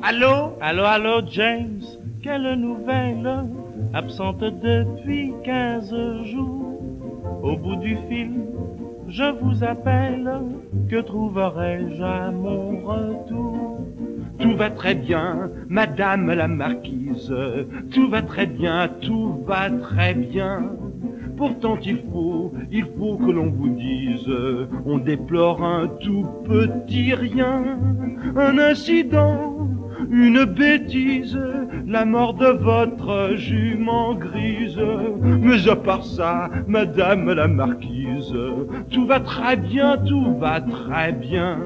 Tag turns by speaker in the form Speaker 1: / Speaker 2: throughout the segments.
Speaker 1: Allô?
Speaker 2: Allô, James, quelle nouvelle? Absente depuis 15 jours. Au bout du fil, je vous appelle. Que trouverai-je à mon retour?
Speaker 1: Tout va très bien, madame la marquise. Tout va très bien, tout va très bien. Pourtant il faut que l'on vous dise, on déplore un tout petit rien, un incident, une bêtise, la mort de votre jument grise. Mais à part ça, madame la marquise, tout va très bien, tout va très bien.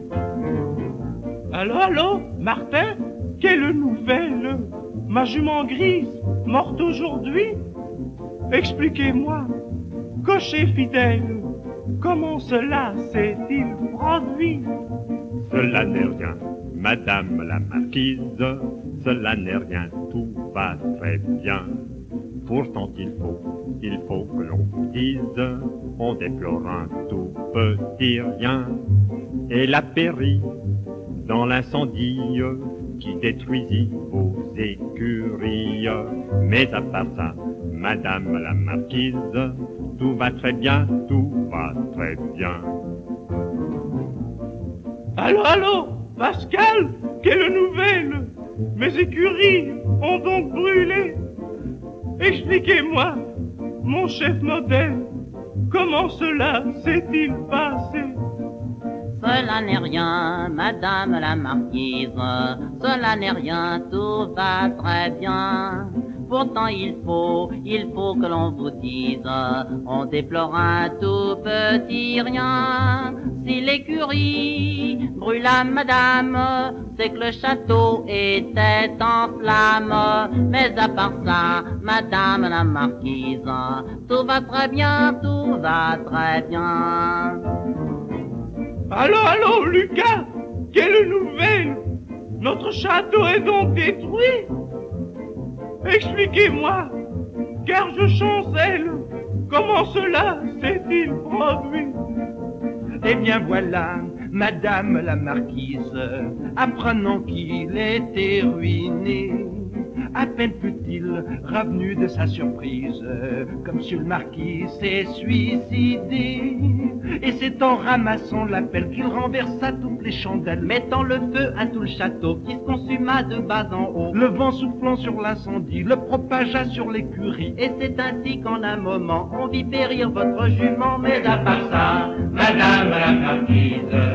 Speaker 2: Allô, Martin? Quelle nouvelle? Ma jument grise, morte aujourd'hui? Expliquez-moi, cocher fidèle, comment cela s'est-il produit?
Speaker 3: Cela n'est rien, madame la marquise, cela n'est rien, tout va très bien. Pourtant il faut que l'on vous dise, on déplore un tout petit rien. Elle a péri dans l'incendie qui détruisit vos écuries. Mais à part ça, madame la marquise, tout va très bien, tout va très bien.
Speaker 2: Allô, Pascal, quelle nouvelle? Mes écuries ont donc brûlé. Expliquez-moi, mon chef modèle, comment cela s'est-il passé?
Speaker 4: Cela n'est rien, madame la marquise, cela n'est rien, tout va très bien. Pourtant il faut que l'on vous dise, on déplore un tout petit rien. Si l'écurie brûla, madame, c'est que le château était en flammes. Mais à part ça, madame la marquise, tout va très bien, tout va très bien.
Speaker 2: Allô, Lucas, quelle nouvelle? Notre château est donc détruit? Expliquez-moi, car je chancelle, comment cela s'est-il produit?
Speaker 1: Eh bien voilà, madame la marquise, apprenant qu'il était ruiné, à peine fut-il revenu de sa surprise, comme monsieur le marquis s'est suicidé. Et c'est en ramassant la pelle qu'il renversa toutes les chandelles, mettant le feu à tout le château qui se consuma de bas en haut. Le vent soufflant sur l'incendie le propagea sur l'écurie. Et c'est ainsi qu'en un moment on vit périr votre jument. Mais à part ça, madame la marquise,